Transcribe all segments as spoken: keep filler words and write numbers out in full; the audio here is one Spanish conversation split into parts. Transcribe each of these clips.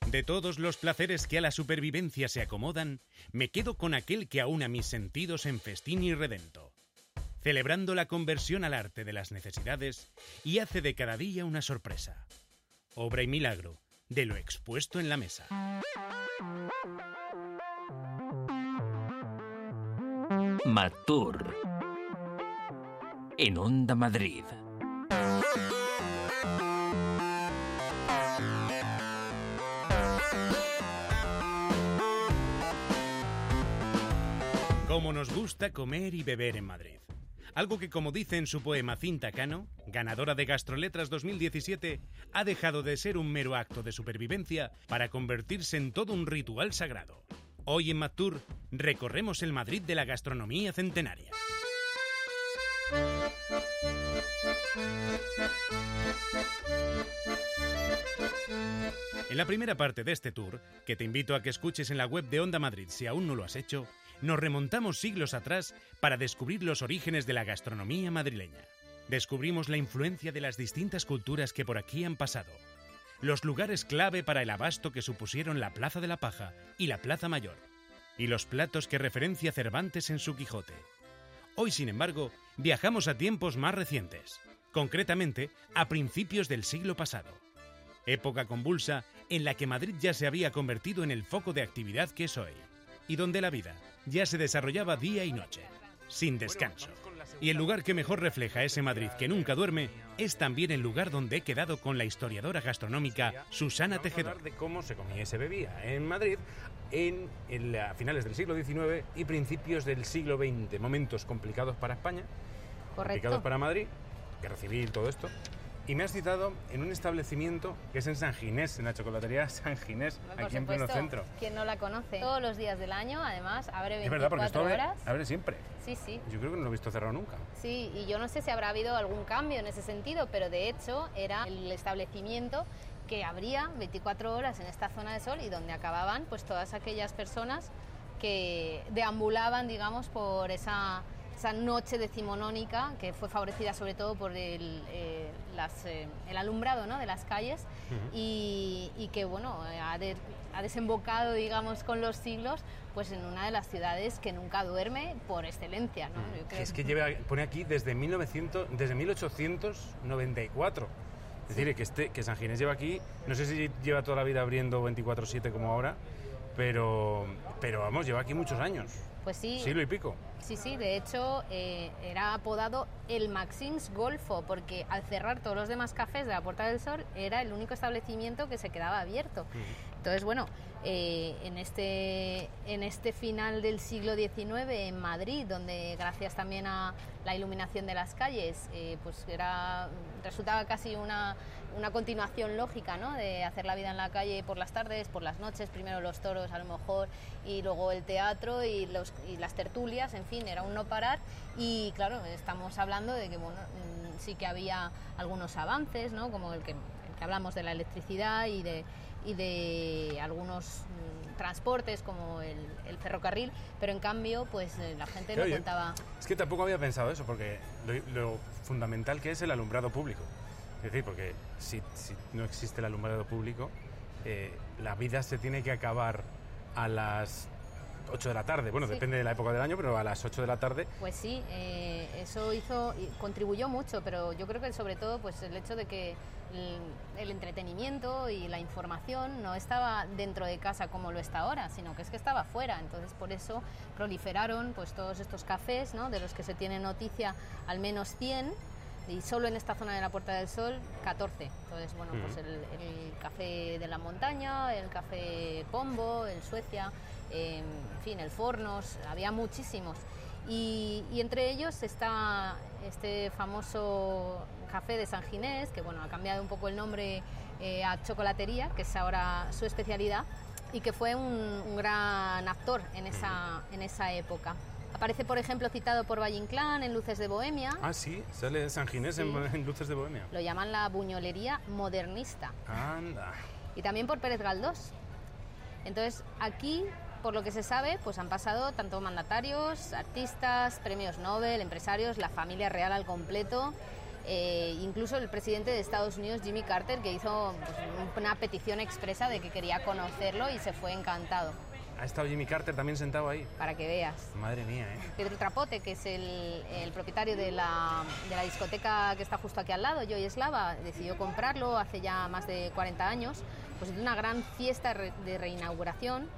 De todos los placeres que a la supervivencia se acomodan, me quedo con aquel que aúna mis sentidos en festín y redento, celebrando la conversión al arte de las necesidades y hace de cada día una sorpresa, obra y milagro de lo expuesto en la mesa. Matur en Onda Madrid. Como nos gusta comer y beber en Madrid. Algo que, como dice en su poema Cinta Cano, ganadora de Gastroletras dos mil diecisiete, ha dejado de ser un mero acto de supervivencia para convertirse en todo un ritual sagrado. Hoy en Matur recorremos el Madrid de la gastronomía centenaria. En la primera parte de este tour, que te invito a que escuches en la web de Onda Madrid si aún no lo has hecho, nos remontamos siglos atrás para descubrir los orígenes de la gastronomía madrileña. Descubrimos la influencia de las distintas culturas que por aquí han pasado, los lugares clave para el abasto que supusieron la Plaza de la Paja y la Plaza Mayor, y los platos que referencia Cervantes en su Quijote. Hoy, sin embargo, viajamos a tiempos más recientes, concretamente a principios del siglo pasado, época convulsa en la que Madrid ya se había convertido en el foco de actividad que es hoy, y donde la vida ya se desarrollaba día y noche, sin descanso. Y el lugar que mejor refleja ese Madrid que nunca duerme es también el lugar donde he quedado con la historiadora gastronómica Susana Tejedor. Vamos a hablar de cómo se comía y se bebía en Madrid en, en a finales del siglo diecinueve y principios del siglo veinte. Momentos complicados para España, Correcto. complicados para Madrid, guerra civil, todo esto. Y me has citado en un establecimiento que es en San Ginés, en la chocolatería San Ginés, Por aquí supuesto, en pleno centro. ¿Quién no la conoce? Todos los días del año, además, abre Es verdad, porque esto veinticuatro abre, horas. abre siempre. Sí, sí. Yo creo que no lo he visto cerrado nunca. Sí, y yo no sé si habrá habido algún cambio en ese sentido, pero de hecho era el establecimiento que abría veinticuatro horas en esta zona de sol y donde acababan pues todas aquellas personas que deambulaban, digamos, por esa... esa noche decimonónica que fue favorecida sobre todo por el, eh, las, eh, el alumbrado, ¿no?, de las calles. Uh-huh. y, y que bueno, ha, de, ha desembocado, digamos, con los siglos pues en una de las ciudades que nunca duerme por excelencia, ¿no? Uh-huh. Yo creo es que lleva, pone aquí desde, mil novecientos, desde mil ochocientos noventa y cuatro. Es sí. decir, que, este, que San Ginés lleva aquí, no sé si lleva toda la vida abriendo veinticuatro siete como ahora, pero, pero vamos, lleva aquí muchos años. Pues sí. Siglo y pico. Sí, sí, de hecho eh, era apodado el Maxim's Golfo, porque al cerrar todos los demás cafés de la Puerta del Sol era el único establecimiento que se quedaba abierto. Uh-huh. Entonces, bueno, eh, en, este, en este final del siglo diecinueve en Madrid, donde gracias también a la iluminación de las calles, eh, pues era, resultaba casi una, una continuación lógica, ¿no?, de hacer la vida en la calle por las tardes, por las noches, primero los toros a lo mejor, y luego el teatro y, los, y las tertulias, en fin, era un no parar. Y claro, estamos hablando de que bueno, sí que había algunos avances, ¿no?, como el que, el que hablamos de la electricidad y de, y de algunos mm, transportes como el, el ferrocarril, pero en cambio pues la gente claro, no contaba... Es que tampoco había pensado eso, porque lo, lo fundamental que es el alumbrado público. Es decir, porque si, si no existe el alumbrado público, eh, la vida se tiene que acabar a las ocho de la tarde, bueno, sí. Depende de la época del año, pero a las ocho de la tarde. Pues sí, eh, eso hizo, contribuyó mucho, pero yo creo que sobre todo pues el hecho de que el, el entretenimiento y la información no estaba dentro de casa como lo está ahora, sino que es que estaba fuera. Entonces por eso proliferaron pues todos estos cafés, ¿no?, de los que se tiene noticia al menos cien, y solo en esta zona de la Puerta del Sol catorce. Entonces, bueno, uh-huh. pues el, el café de la montaña, el café Pombo, el Suecia, eh, en fin, el Fornos, había muchísimos. Y, y entre ellos está este famoso café de San Ginés, que bueno, ha cambiado un poco el nombre eh, a Chocolatería, que es ahora su especialidad, y que fue un, un gran actor en esa, en esa época. Aparece, por ejemplo, citado por Valle Inclán en Luces de Bohemia. Ah, sí, sale San Ginés sí. en, en Luces de Bohemia. Lo llaman la buñolería modernista. Anda. Y también por Pérez Galdós. Entonces, aquí, por lo que se sabe, pues han pasado tanto mandatarios, artistas, premios Nobel, empresarios, la familia real al completo. Eh, incluso el presidente de Estados Unidos, Jimmy Carter, que hizo pues, una petición expresa de que quería conocerlo y se fue encantado. ¿Ha estado Jimmy Carter también sentado ahí? Para que veas. Madre mía, ¿eh? Pedro Trapote, que es el, el propietario de la, de la discoteca que está justo aquí al lado, Joy Slava, decidió comprarlo hace ya más de cuarenta años, pues de una gran fiesta de reinauguración,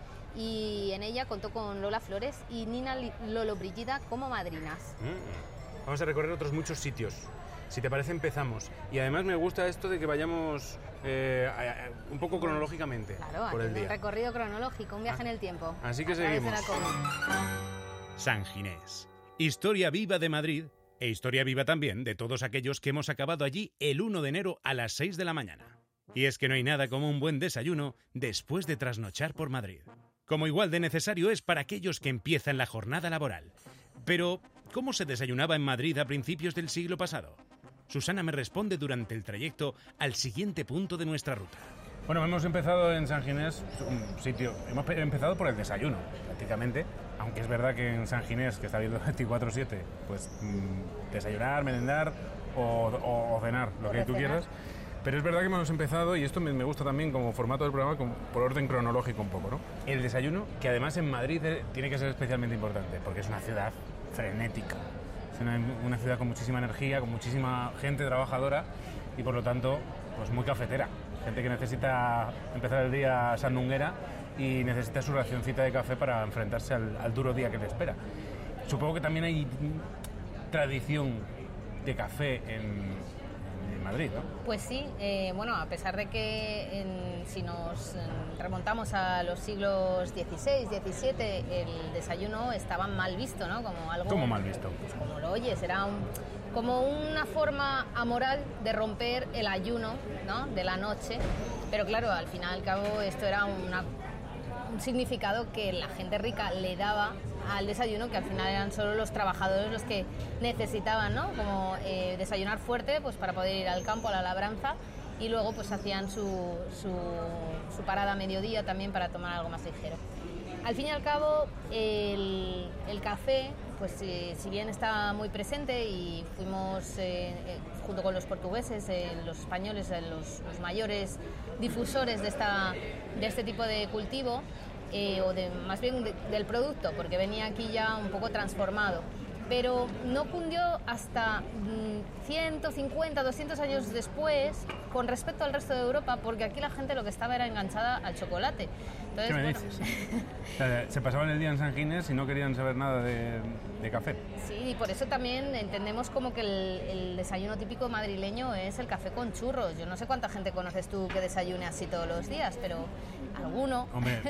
y en ella contó con Lola Flores y Nina Lollobrigida como madrinas. Mm. Vamos a recorrer otros muchos sitios. Si te parece, empezamos. Y además me gusta esto de que vayamos eh, a, a, un poco cronológicamente. Claro, por el día. Un recorrido cronológico, un viaje Ah, en el tiempo. Así que a través seguimos. de la Comu. San Ginés. Historia viva de Madrid e historia viva también de todos aquellos que hemos acabado allí el uno de enero a las seis de la mañana. Y es que no hay nada como un buen desayuno después de trasnochar por Madrid. Como igual de necesario es para aquellos que empiezan la jornada laboral. Pero, ¿cómo se desayunaba en Madrid a principios del siglo pasado? Susana me responde durante el trayecto al siguiente punto de nuestra ruta. Bueno, hemos empezado en San Ginés, un sitio, hemos empezado por el desayuno, prácticamente, aunque es verdad que en San Ginés, que está abierto veinticuatro siete, pues mmm, desayunar, merendar o, o, o cenar, lo que tú quieras. Pero es verdad que hemos empezado, y esto me, me gusta también como formato del programa, como por orden cronológico un poco, ¿no? El desayuno, que además en Madrid eh, tiene que ser especialmente importante, porque es una ciudad frenética. Es una, una ciudad con muchísima energía, con muchísima gente trabajadora y por lo tanto pues muy cafetera. Gente que necesita empezar el día sandunguera y necesita su racioncita de café para enfrentarse al, al duro día que le espera. Supongo que también hay tradición de café en, en Madrid, ¿no? Pues sí, eh, bueno, a pesar de que en, si nos remontamos a los siglos dieciséis, diecisiete, el desayuno estaba mal visto, ¿no? Como algo... ¿Cómo mal visto? Pues como lo oyes, era un, como una forma amoral de romper el ayuno, ¿no? De la noche, pero claro, al fin y al cabo esto era una, un significado que la gente rica le daba al desayuno, que al final eran solo los trabajadores los que necesitaban, ¿no? Como eh, desayunar fuerte, pues para poder ir al campo, a la labranza, y luego pues hacían su, su, su parada a mediodía también para tomar algo más ligero. Al fin y al cabo, el, el café, pues eh, si bien está muy presente y fuimos, eh, eh, junto con los portugueses, eh, los españoles, eh, los, los mayores difusores de, esta, de este tipo de cultivo, eh, o de, más bien de, del producto, porque venía aquí ya un poco transformado. Pero no cundió hasta mmm, ciento cincuenta, doscientos años después con respecto al resto de Europa, porque aquí la gente lo que estaba era enganchada al chocolate. Entonces, ¿qué me bueno, dices? O sea, se pasaban el día en San Ginés y no querían saber nada de, de café. Sí, y por eso también entendemos como que el, el desayuno típico madrileño es el café con churros. Yo no sé cuánta gente conoces tú que desayune así todos los días, pero alguno... Hombre,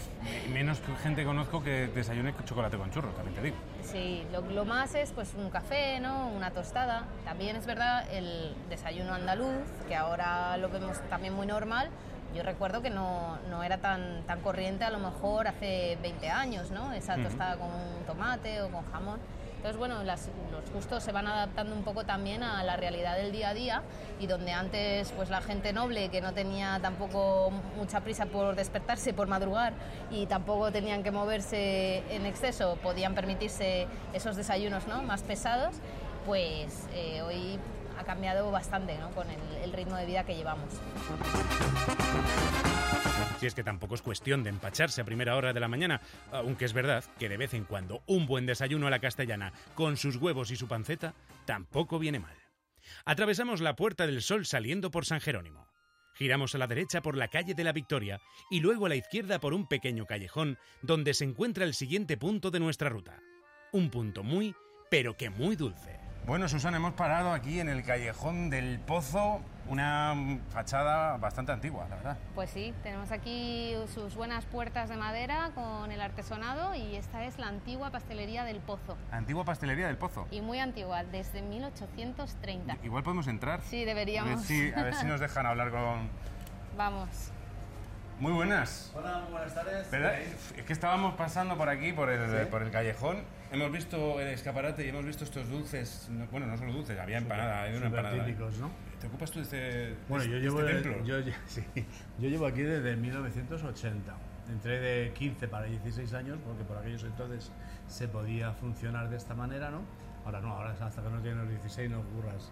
menos gente conozco que desayune chocolate con churros, también te digo. Sí, lo, lo más es pues un café, ¿no? Una tostada. También es verdad el desayuno andaluz, que ahora lo vemos también muy normal. Yo recuerdo que no, no era tan, tan corriente a lo mejor hace veinte años, ¿no? Esa tostada uh-huh. con un tomate o con jamón. Entonces, bueno, las, los gustos se van adaptando un poco también a la realidad del día a día, y donde antes pues la gente noble, que no tenía tampoco mucha prisa por despertarse, por madrugar, y tampoco tenían que moverse en exceso, podían permitirse esos desayunos, ¿no? Más pesados, pues eh, hoy ha cambiado bastante, ¿no? Con el, el ritmo de vida que llevamos. Si es que tampoco es cuestión de empacharse a primera hora de la mañana, aunque es verdad que de vez en cuando un buen desayuno a la castellana con sus huevos y su panceta tampoco viene mal. Atravesamos la Puerta del Sol saliendo por San Jerónimo. Giramos a la derecha por la calle de la Victoria y luego a la izquierda por un pequeño callejón donde se encuentra el siguiente punto de nuestra ruta. Un punto muy, pero que muy dulce. Bueno, Susana, hemos parado aquí en el Callejón del Pozo, una fachada bastante antigua, la verdad. Pues sí, tenemos aquí sus buenas puertas de madera con el artesonado, y esta es la antigua pastelería del Pozo. Antigua pastelería del Pozo. Y muy antigua, desde mil ochocientos treinta. Igual podemos entrar. Sí, deberíamos. A ver si, a ver si nos dejan hablar con... Vamos. Muy buenas. Hola, muy buenas tardes. ¿Verdad? Es que estábamos pasando por aquí, por el, ¿sí? por el callejón. Hemos visto el escaparate y hemos visto estos dulces. Bueno, no solo dulces, había empanada, había una empanada. Típicos, ¿no? ¿Te ocupas tú de este, bueno, de yo este llevo templo? Yo, sí, yo llevo aquí desde mil novecientos ochenta. Entré de quince para dieciséis años, porque por aquellos entonces se podía funcionar de esta manera, ¿no? Ahora no, ahora hasta que no tienes los dieciséis no ocurras.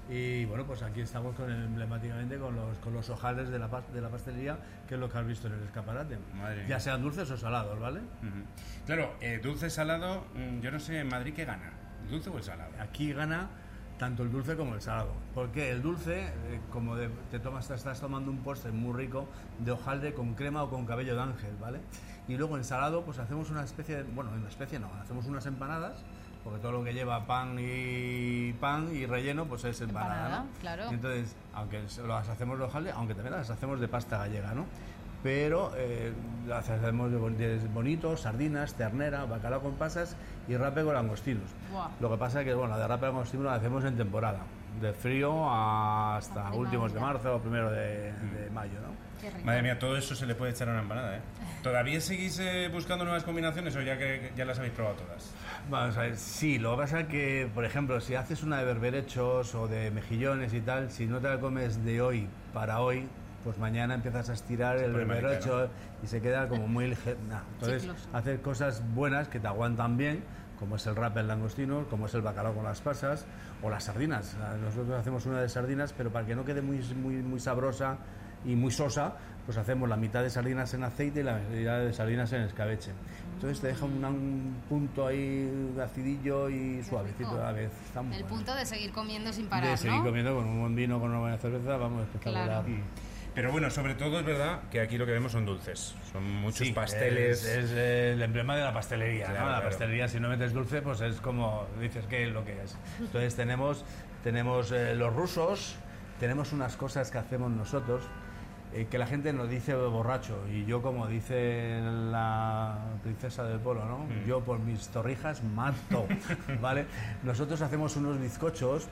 Y bueno, pues aquí estamos con el, emblemáticamente con los, con los hojaldres de la, de la pastelería, que es lo que has visto en el escaparate. Madre mía. Ya sean dulces o salados, ¿vale? Uh-huh. Claro, eh, dulce, salado, yo no sé en Madrid qué gana, ¿el dulce o el salado? Aquí gana tanto el dulce como el salado. Porque el dulce, eh, como de, te tomas, te estás tomando un postre muy rico de hojaldre con crema o con cabello de ángel, ¿vale? Y luego en salado, pues hacemos una especie de, bueno, una especie no, hacemos unas empanadas, porque todo lo que lleva pan y pan y relleno pues es empanada, Empanada, ¿no? claro. Entonces, aunque las hacemos de hojaldre, aunque también las hacemos de pasta gallega, ¿no? Pero eh, las hacemos de, de bonitos, sardinas, ternera, bacalao con pasas y rape con langostinos. Buah. Lo que pasa es que bueno, la de rape con langostinos la hacemos en temporada, de frío hasta últimos de marzo o primero de, de mayo, ¿no? Qué rico. Madre mía, todo eso se le puede echar a una empanada, ¿eh? ¿Todavía seguís eh, buscando nuevas combinaciones o ya que ya las habéis probado todas? Vamos a ver, sí, lo que pasa es que, por ejemplo, si haces una de berberechos o de mejillones y tal, si no te la comes de hoy para hoy, pues mañana empiezas a estirar el berberecho, ¿no? Y se queda como muy ligero. Nah, entonces, Chicloso. hacer cosas buenas que te aguantan bien, como es el rape en langostinos, como es el bacalao con las pasas o las sardinas. Nosotros hacemos una de sardinas, pero para que no quede muy, muy, muy sabrosa y muy sosa, pues hacemos la mitad de sardinas en aceite y la mitad de sardinas en escabeche. Entonces te deja un, un punto ahí acidillo y suavecito a la vez. Está muy El bueno. punto de seguir comiendo sin parar, De seguir ¿no? comiendo con un buen vino, con una buena cerveza, vamos, espectacular. Claro. Pero bueno, sobre todo es verdad que aquí lo que vemos son dulces. Son muchos Sí, pasteles. Es, es el emblema de la pastelería, Claro, ¿no? La claro. pastelería, si no metes dulce, pues es como dices que es lo que es. Entonces tenemos, tenemos eh, los rusos, tenemos unas cosas que hacemos nosotros, eh, que la gente nos dice borracho, y yo, como dice la princesa del polo, ¿no? Mm. Yo por mis torrijas mato, ¿vale? Nosotros hacemos unos bizcochos,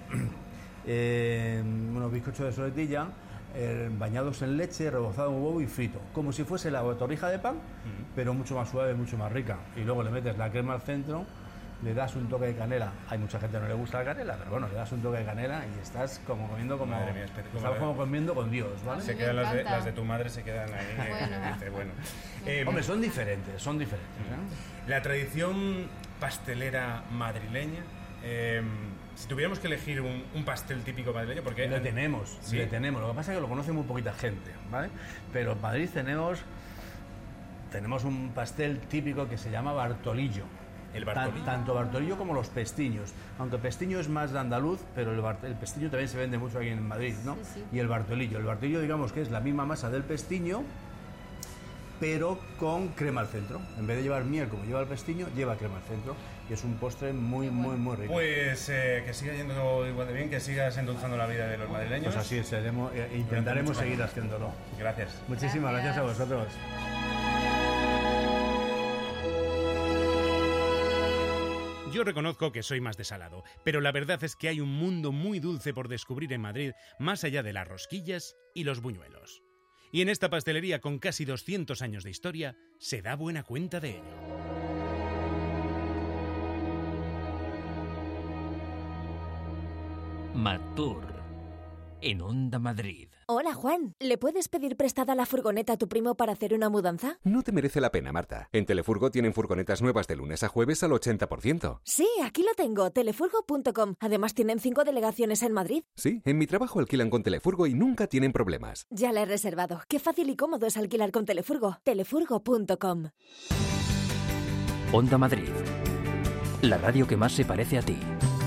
eh, unos bizcochos de soletilla, eh, bañados en leche, rebozado en huevo y frito, como si fuese la torrija de pan, Mm. pero mucho más suave, mucho más rica. Y luego le metes la crema al centro, le das un toque de canela. Hay mucha gente que no le gusta la canela, pero bueno, le das un toque de canela y estás como comiendo como, Madre mía, espera, estás como comiendo con Dios, ¿vale? Se me quedan las de, encanta. las de tu madre, se quedan ahí. eh, Bueno. dice, bueno. Eh, Hombre, son diferentes, son diferentes. ¿eh? La tradición pastelera madrileña, eh, si tuviéramos que elegir un, un pastel típico madrileño, porque... Le tenemos, ¿Sí? le tenemos. Lo que pasa es que lo conoce muy poquita gente, ¿vale? Pero en Madrid tenemos, tenemos un pastel típico que se llama Bartolillo. El Bartolillo. Tan- tanto Bartolillo como los pestiños. Aunque pestiño es más de andaluz, pero el, bar- el pestiño también se vende mucho aquí en Madrid, ¿no? Sí, sí. Y el Bartolillo. El Bartolillo, digamos que es la misma masa del pestiño, pero con crema al centro. En vez de llevar miel como lleva el pestiño, lleva crema al centro. Y es un postre muy, muy, muy rico. Pues eh, que siga yendo igual de bien, que sigas endulzando la vida de los madrileños. Pues así seremos, e intentaremos muchos seguir años. haciéndolo. Gracias. Muchísimas gracias, Gracias. a vosotros. Yo reconozco que soy más de salado, pero la verdad es que hay un mundo muy dulce por descubrir en Madrid, más allá de las rosquillas y los buñuelos. Y en esta pastelería con casi doscientos años de historia, se da buena cuenta de ello. Matur, en Onda Madrid. Hola, Juan. ¿Le puedes pedir prestada la furgoneta a tu primo para hacer una mudanza? No te merece la pena, Marta. En Telefurgo tienen furgonetas nuevas de lunes a jueves al ochenta por ciento. Sí, aquí lo tengo, telefurgo punto com. Además tienen cinco delegaciones en Madrid. Sí, en mi trabajo alquilan con Telefurgo y nunca tienen problemas. Ya la he reservado. Qué fácil y cómodo es alquilar con Telefurgo. telefurgo punto com. Onda Madrid, la radio que más se parece a ti.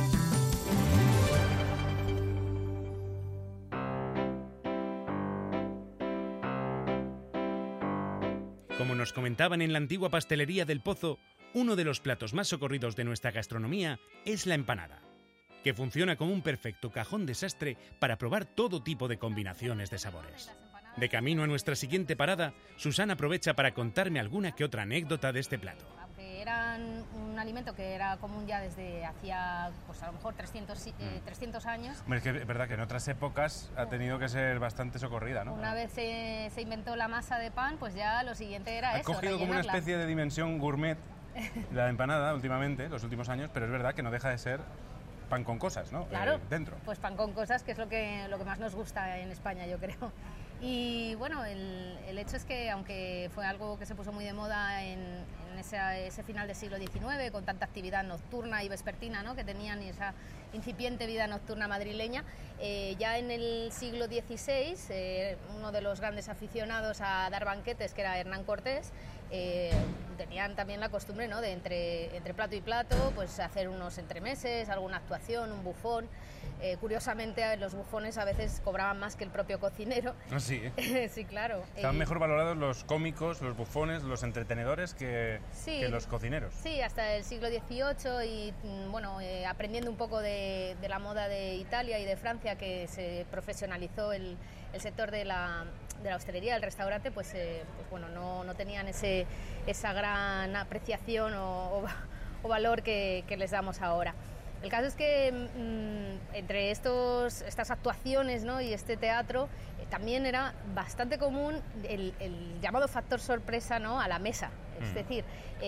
Como nos comentaban en la antigua pastelería del Pozo, uno de los platos más socorridos de nuestra gastronomía es la empanada, que funciona como un perfecto cajón desastre para probar todo tipo de combinaciones de sabores. De camino a nuestra siguiente parada, Susana aprovecha para contarme alguna que otra anécdota de este plato. Aunque eran un alimento que era común ya desde hacía, pues a lo mejor trescientos, eh, trescientos años, Hombre, es que es verdad que en otras épocas ha tenido que ser bastante socorrida, ¿no? una vez se, se inventó la masa de pan, pues ya lo siguiente era Ha eso, cogido como una rellenarla. especie de dimensión gourmet la empanada últimamente, los últimos años, pero es verdad que no deja de ser pan con cosas, ¿no? Claro, Eh, dentro. pues pan con cosas, que es lo que, lo que más nos gusta en España, yo creo. Y bueno, el, el hecho es que aunque fue algo que se puso muy de moda en, en ese, ese final del siglo diecinueve, con tanta actividad nocturna y vespertina, ¿no?, que tenían, y esa incipiente vida nocturna madrileña, eh, ya en el siglo dieciséis, eh, uno de los grandes aficionados a dar banquetes, que era Hernán Cortés, eh, tenían también la costumbre, ¿no?, de entre, entre plato y plato pues hacer unos entremeses, alguna actuación, un bufón. Eh, curiosamente, los bufones a veces cobraban más que el propio cocinero. Ah, sí. Sí, claro. Estaban y... mejor valorados los cómicos, los bufones, los entretenedores que, sí, que los cocineros. Sí, hasta el siglo dieciocho y bueno, eh, aprendiendo un poco de, de la moda de Italia y de Francia, que se profesionalizó el, el sector de la, de la hostelería, el restaurante, pues, eh, pues bueno, no, no tenían ese, esa gran apreciación o, o, o valor que, que les damos ahora. El caso es que mmm, entre estos, estas actuaciones, ¿no?, y este teatro eh, también era bastante común el, el llamado factor sorpresa, ¿no?, a la mesa. Es decir,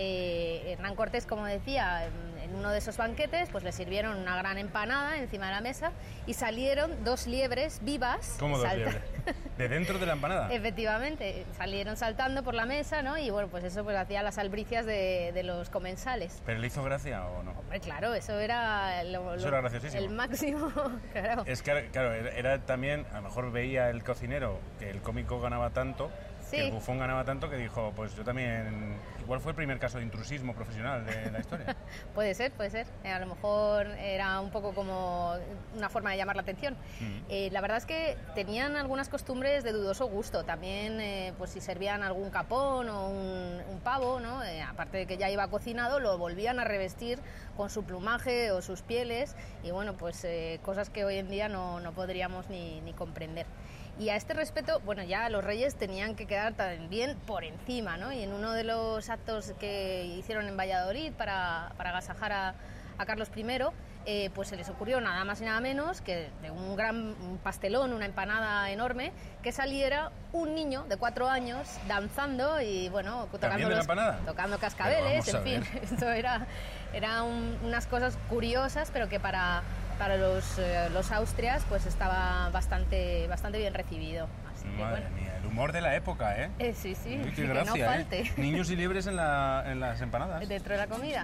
eh, Hernán Cortés, como decía, en uno de esos banquetes pues le sirvieron una gran empanada encima de la mesa y salieron dos liebres vivas. ¿Cómo dos liebres? ¿De dentro de la empanada? Efectivamente, salieron saltando por la mesa, ¿no? Y bueno, pues eso pues hacía las albricias de, de los comensales. ¿Pero le hizo gracia o no? Hombre, claro, eso era, lo, eso lo, era graciosísimo. El máximo, claro. Es que, claro, era, era también, a lo mejor veía el cocinero que el cómico ganaba tanto, sí, que el bufón ganaba tanto, que dijo, pues yo también... Igual fue el primer caso de intrusismo profesional de la historia. Puede ser, puede ser. Eh, a lo mejor era un poco como una forma de llamar la atención. Mm. Eh, la verdad es que tenían algunas costumbres de dudoso gusto. También, eh, pues si servían algún capón o un, un pavo, ¿no? Eh, aparte de que ya iba cocinado, lo volvían a revestir con su plumaje o sus pieles. Y bueno, pues eh, cosas que hoy en día no, no podríamos ni, ni comprender. Y a este respecto, bueno, ya los reyes tenían que quedar también por encima, ¿no? Y en uno de los actos que hicieron en Valladolid para, para agasajar a, a Carlos primero, eh, pues se les ocurrió nada más y nada menos que de un gran un pastelón, una empanada enorme, que saliera un niño de cuatro años danzando y, bueno, tocando, los, tocando cascabeles, en fin. Esto era, era un, unas cosas curiosas, pero que para... para los, eh, los austrias pues estaba bastante, bastante bien recibido. Así que, Madre bueno. mía, el humor de la época, ¿eh? eh sí, sí, Uy, qué que gracia, no falte. ¿eh? Niños y liebres en, la, en las empanadas. Dentro de la comida.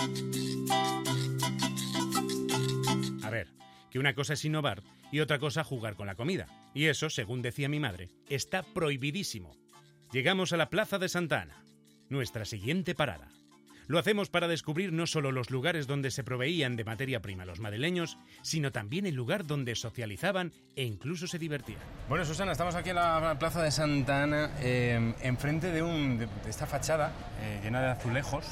A ver, que una cosa es innovar y otra cosa jugar con la comida. Y eso, según decía mi madre, está prohibidísimo. Llegamos a la Plaza de Santa Ana, nuestra siguiente parada. Lo hacemos para descubrir no solo los lugares donde se proveían de materia prima los madrileños, sino también el lugar donde socializaban e incluso se divertían. Bueno, Susana, estamos aquí en la Plaza de Santa Ana, eh, enfrente de, un, de, de esta fachada eh, llena de azulejos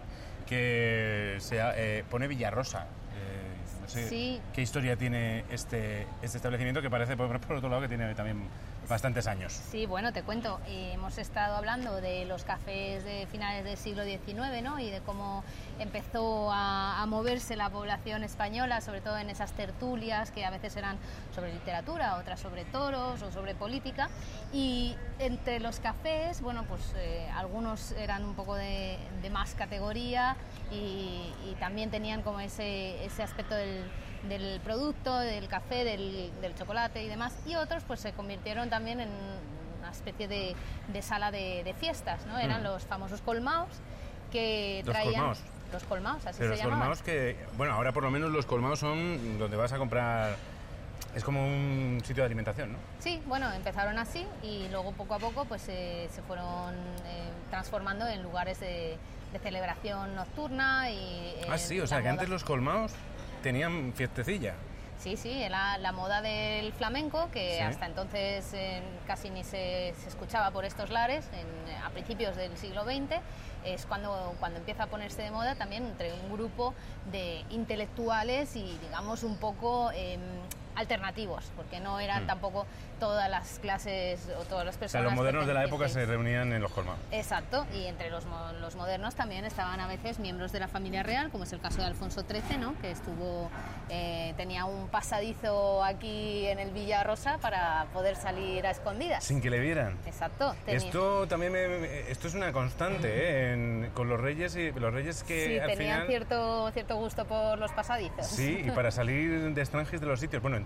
que se eh, pone Villarrosa. Eh, no sé sí. qué historia tiene este, este establecimiento, que parece, por, por otro lado, que tiene también bastantes años. Sí, bueno, te cuento, eh, hemos estado hablando de los cafés de finales del siglo diecinueve, ¿no? Y de cómo empezó a, a moverse la población española, sobre todo en esas tertulias que a veces eran sobre literatura, otras sobre toros o sobre política. Y entre los cafés, bueno, pues eh, algunos eran un poco de, de más categoría y, y también tenían como ese, ese aspecto del del producto, del café, del, del chocolate y demás, y otros pues se convirtieron también en una especie de, de sala de, de fiestas, ¿no? Eran mm. los famosos colmaos que los traían... Colmaos. Los colmaos, así Pero se los llamaban. Colmaos que, bueno, ahora por lo menos los colmaos son donde vas a comprar... Es como un sitio de alimentación, ¿no? Sí, bueno, empezaron así y luego poco a poco pues eh, se fueron eh, transformando en lugares de, de celebración nocturna y... Eh, ah, sí, o sea que moda. Antes los colmaos tenían fiestecilla. Sí, sí, era la moda del flamenco, que sí. hasta entonces eh, casi ni se, se escuchaba por estos lares, en, a principios del siglo veinte, es cuando, cuando empieza a ponerse de moda también entre un grupo de intelectuales y, digamos, un poco eh, alternativos, porque no eran mm. tampoco todas las clases o todas las personas... O sea, los modernos de la época se reunían en los colmados. Exacto, y entre los, los modernos también estaban a veces miembros de la familia real, como es el caso de Alfonso trece, ¿no? Que estuvo, eh, tenía un pasadizo aquí en el Villarrosa para poder salir a escondidas. Sin que le vieran. Exacto. Tenía... Esto también me, esto es una constante, ¿eh? En, con los reyes y los reyes que sí, al tenían final... cierto, cierto gusto por los pasadizos. Sí, y para salir de extranjis de los sitios. Bueno, en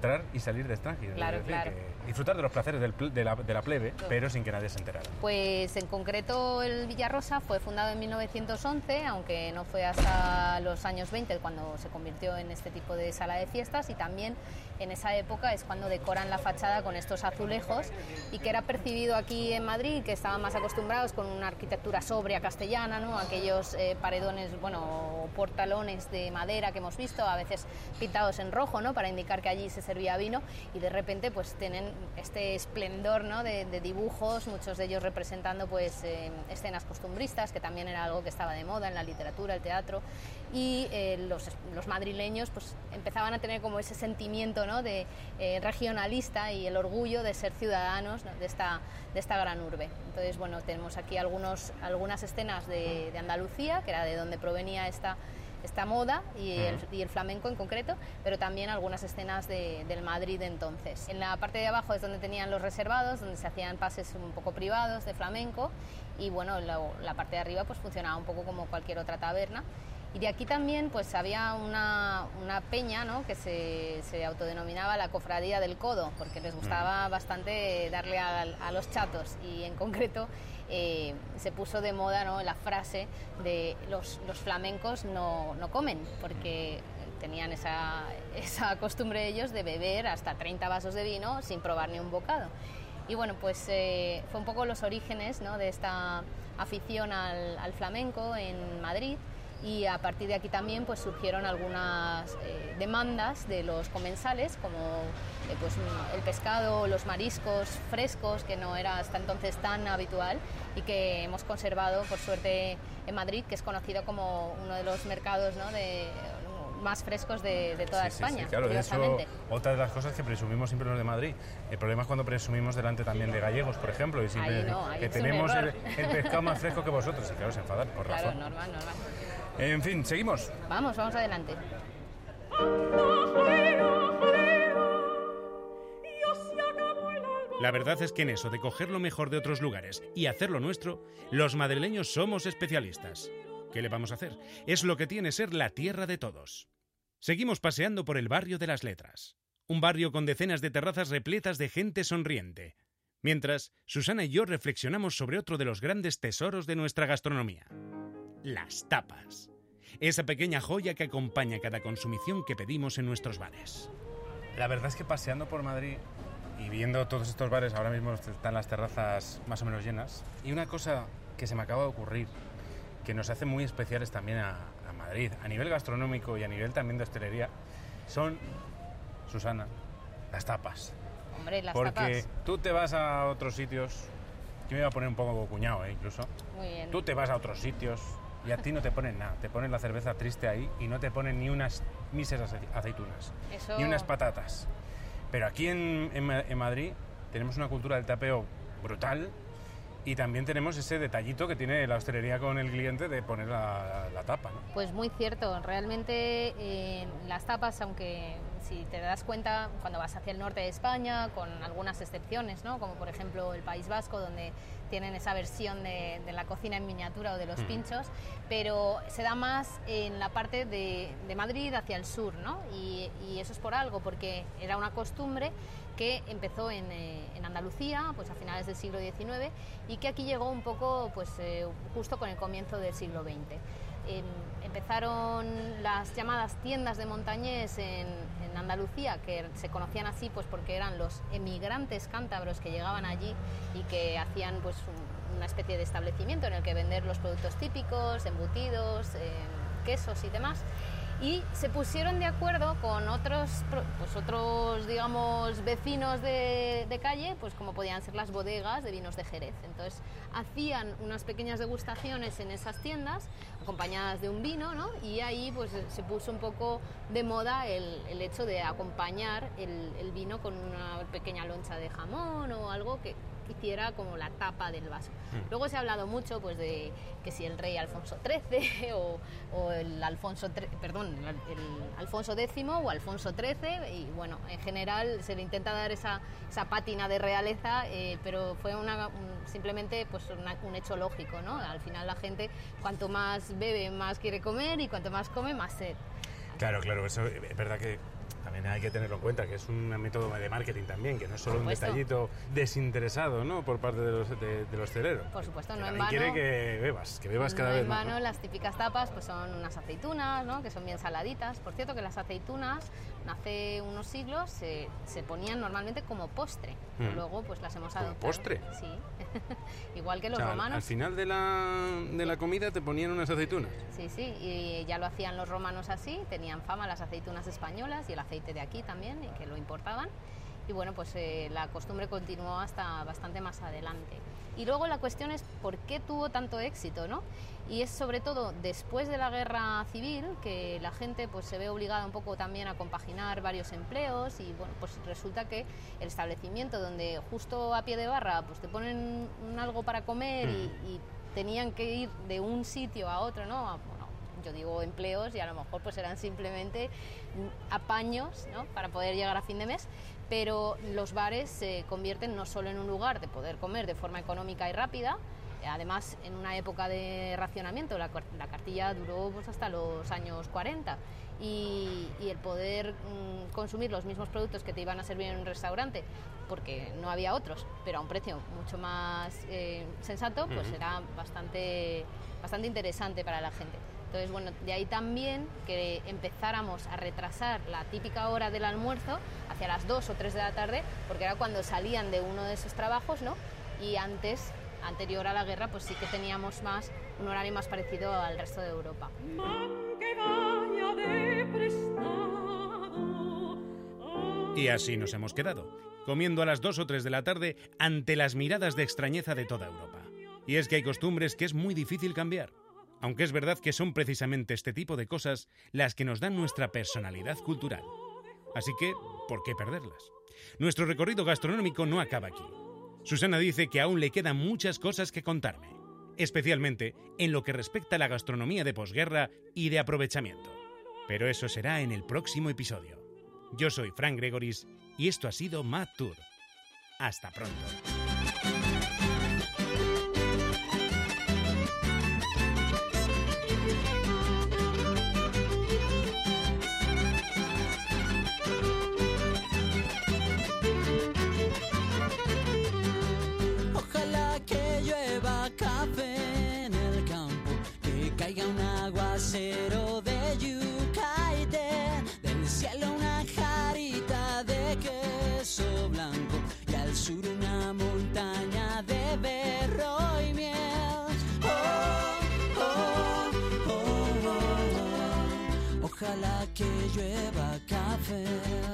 entrar y salir de extranjero. Claro, es decir, claro. que disfrutar de los placeres del pl- de, la, de la plebe, Todo. pero sin que nadie se enterara. Pues en concreto el Villarrosa fue fundado en mil novecientos once, aunque no fue hasta los años veinte cuando se convirtió en este tipo de sala de fiestas, y también en esa época es cuando decoran la fachada con estos azulejos, y que era percibido aquí en Madrid, que estaban más acostumbrados con una arquitectura sobria castellana, ¿no? Aquellos eh, paredones, bueno, portalones de madera que hemos visto, a veces pintados en rojo, ¿no? Para indicar que allí se servía vino, y de repente pues tienen este esplendor, ¿no? de, de dibujos, muchos de ellos representando pues eh, escenas costumbristas, que también era algo que estaba de moda en la literatura, el teatro, y eh, los, los madrileños pues empezaban a tener como ese sentimiento, ¿no? de eh, regionalista y el orgullo de ser ciudadanos, ¿no? de, esta, de esta gran urbe. Entonces, bueno, tenemos aquí algunos, algunas escenas de, de Andalucía, que era de donde provenía esta esta moda y el, y el flamenco en concreto, pero también algunas escenas de, del Madrid de entonces. En la parte de abajo es donde tenían los reservados, donde se hacían pases un poco privados de flamenco, y bueno, la, la parte de arriba pues funcionaba un poco como cualquier otra taberna. Y de aquí también pues había una, una peña, ¿no? que se, se autodenominaba la Cofradía del Codo, porque les gustaba bastante darle a, a los chatos, y en concreto eh, se puso de moda, ¿no? la frase de los, los flamencos no, no comen, porque tenían esa, esa costumbre ellos de beber hasta treinta vasos de vino sin probar ni un bocado. Y bueno, pues eh, fue un poco los orígenes, ¿no? de esta afición al, al flamenco en Madrid. Y a partir de aquí también pues surgieron algunas eh, demandas de los comensales, como eh, pues, el pescado, los mariscos frescos, que no era hasta entonces tan habitual, y que hemos conservado por suerte en Madrid, que es conocido como uno de los mercados, ¿no? de, más frescos de, de toda sí, España. Sí, sí, claro, de hecho, otra de las cosas que presumimos siempre los de Madrid, el problema es cuando presumimos delante también de gallegos, por ejemplo, y siempre ahí no, ahí que es tenemos el, el pescado más fresco que vosotros, y claro, se enfadan, por claro, razón. normal, normal. En fin, seguimos. Vamos, vamos adelante. La verdad es que en eso de coger lo mejor de otros lugares y hacerlo nuestro, los madrileños somos especialistas. ¿Qué le vamos a hacer? Es lo que tiene ser la tierra de todos. Seguimos paseando por el barrio de las Letras, un barrio con decenas de terrazas repletas de gente sonriente, mientras Susana y yo reflexionamos sobre otro de los grandes tesoros de nuestra gastronomía: las tapas. Esa pequeña joya que acompaña cada consumición que pedimos en nuestros bares. La verdad es que paseando por Madrid y viendo todos estos bares, ahora mismo están las terrazas más o menos llenas, y una cosa que se me acaba de ocurrir, que nos hace muy especiales también a, a Madrid, a nivel gastronómico y a nivel también de hostelería, son, Susana, las tapas. Hombre, las Porque tapas. tú te vas a otros sitios, yo me iba a poner un poco cuñado, ¿eh? incluso. Muy bien. Tú te vas a otros sitios y a ti no te ponen nada, te ponen la cerveza triste ahí y no te ponen ni unas míseras aceitunas, Eso... ni unas patatas. Pero aquí en, en, en Madrid tenemos una cultura del tapeo brutal, y también tenemos ese detallito que tiene la hostelería con el cliente de poner la, la tapa, ¿no? Pues muy cierto, realmente eh, las tapas, aunque si te das cuenta cuando vas hacia el norte de España, con algunas excepciones, ¿no? Como por ejemplo el País Vasco, donde tienen esa versión de, de la cocina en miniatura o de los mm. pinchos, pero se da más en la parte de, de Madrid hacia el sur, ¿no? Y, y eso es por algo, porque era una costumbre que empezó en, eh, en Andalucía pues a finales del siglo diecinueve, y que aquí llegó un poco pues eh, justo con el comienzo del siglo veinte. Eh, empezaron las llamadas tiendas de montañés en, en Andalucía, que se conocían así pues porque eran los emigrantes cántabros que llegaban allí y que hacían pues un, una especie de establecimiento en el que vender los productos típicos, embutidos, eh, quesos y demás. Y se pusieron de acuerdo con otros, pues otros digamos, vecinos de, de calle, pues como podían ser las bodegas de vinos de Jerez. Entonces hacían unas pequeñas degustaciones en esas tiendas, acompañadas de un vino, ¿no? Y ahí pues se puso un poco de moda el, el hecho de acompañar el, el vino con una pequeña loncha de jamón o algo que hiciera como la tapa del vaso. Mm. Luego se ha hablado mucho pues de que si el rey Alfonso trece o, o el Alfonso tre- perdón, el, el Alfonso décimo o Alfonso trece, y bueno, en general se le intenta dar esa, esa pátina de realeza, eh, pero fue una, un, simplemente pues una, un hecho lógico, ¿no? Al final la gente cuanto más bebe más quiere comer, y cuanto más come más sed. Claro, claro, eso es verdad que, a también hay que tenerlo en cuenta, que es un método de marketing también, que no es solo un supuesto. detallito desinteresado, ¿no?, por parte de los, de, de los hosteleros. Por supuesto, Que no en también vano. quiere que bebas, que bebas cada no vez en más. vano, ¿no? las típicas tapas pues son unas aceitunas, ¿no?, que son bien saladitas. Por cierto, que las aceitunas hace unos siglos se, se ponían normalmente como postre, pero Mm. luego pues las hemos ¿Como adoptado. postre? Sí. Igual que O los sea, al- romanos. al final de la, de la comida te ponían unas aceitunas. Sí, sí, y ya lo hacían los romanos así, tenían fama las aceitunas españolas y el aceite de aquí también, y que lo importaban. Y bueno, pues eh, la costumbre continuó hasta bastante más adelante. Y luego la cuestión es por qué tuvo tanto éxito, ¿no? Y es sobre todo después de la guerra civil que la gente pues se ve obligada un poco también a compaginar varios empleos y bueno, pues resulta que el establecimiento donde justo a pie de barra pues te ponen un algo para comer y, y tenían que ir de un sitio a otro, ¿no? A- bueno, yo digo empleos y a lo mejor pues eran simplemente apaños, ¿no?, para poder llegar a fin de mes, pero los bares se convierten no solo en un lugar de poder comer de forma económica y rápida, además en una época de racionamiento, la, cuar- la cartilla duró pues hasta los años cuarenta y, y el poder mm, consumir los mismos productos que te iban a servir en un restaurante, porque no había otros, pero a un precio mucho más eh, sensato, pues Ujú. era bastante, bastante interesante para la gente. Entonces, bueno, de ahí también que empezáramos a retrasar la típica hora del almuerzo hacia las dos o tres de la tarde, porque era cuando salían de uno de esos trabajos, ¿no? Y antes, anterior a la guerra, pues sí que teníamos más un horario más parecido al resto de Europa. Y así nos hemos quedado, comiendo a las dos o tres de la tarde ante las miradas de extrañeza de toda Europa. Y es que hay costumbres que es muy difícil cambiar, aunque es verdad que son precisamente este tipo de cosas las que nos dan nuestra personalidad cultural. Así que, ¿por qué perderlas? Nuestro recorrido gastronómico no acaba aquí. Susana dice que aún le quedan muchas cosas que contarme, especialmente en lo que respecta a la gastronomía de posguerra y de aprovechamiento. Pero eso será en el próximo episodio. Yo soy Fran Gregoris y esto ha sido Mad Tour. Hasta pronto. Ojalá que llueva café en el campo, que caiga un aguacero de yuca y té, del cielo una jarita de queso blanco y al sur una montaña de berro y miel. Oh, oh, oh, oh. Ojalá que llueva café.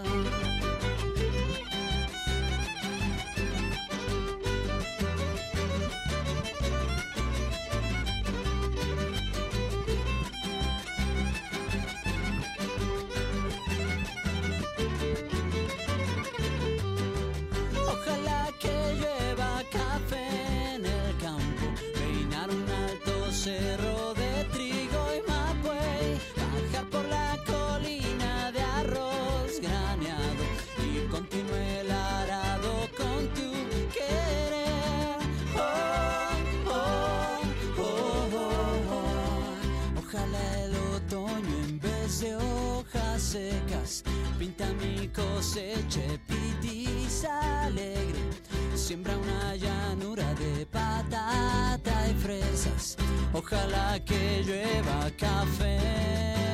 Ojalá que llueva café en el campo, peinar un alto cerro de trigo y mapuey, bajar por la colina de arroz graneado y continúe el arado con tu querer. Oh, oh, oh, oh, oh. Ojalá el otoño en vez de hojas secas pinta mi cosecha pitiza alegre, siembra una llanura de patata y fresas. Ojalá que llueva café.